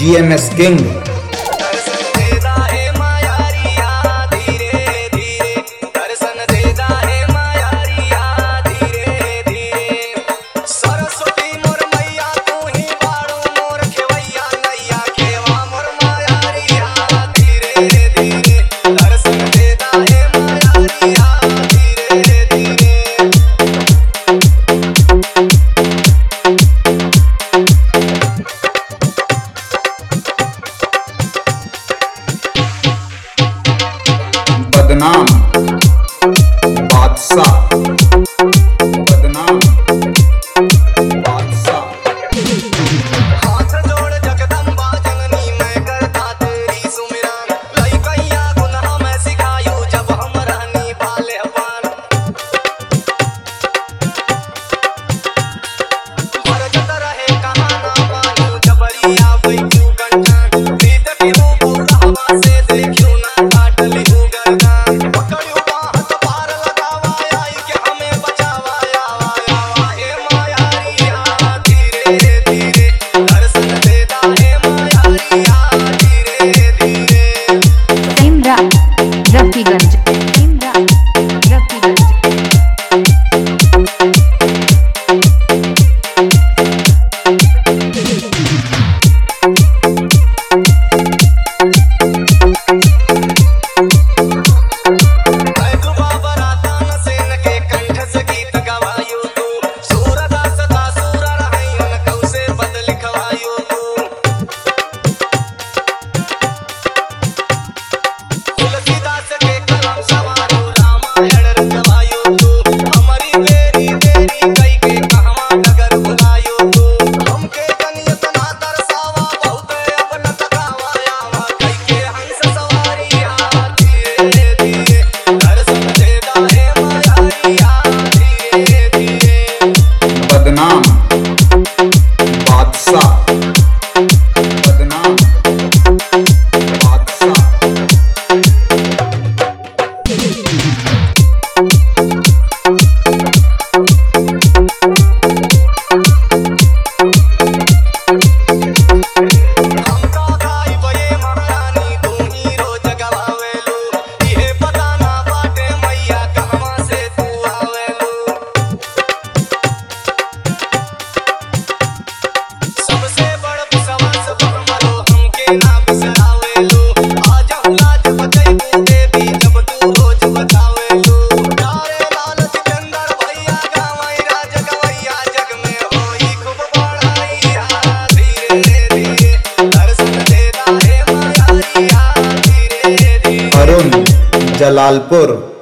DMS King। बदनाम बादशाह, बदनाम बादशाह। हाथ जोड़ जगदम्बा जननी मैं करता तेरी सुमिरन, लई कैया गुनाह मैं सिखायू जब हम रहनी बालेपन। बरजत रहे कहाँ ना मानू जबरिया बैठू कंठन, प्रीत की रूप रहवा से देखू ना काटली रफीगंज। बदनाम बादशाह, बदनाम बादशाह। अरुण जलालपुर।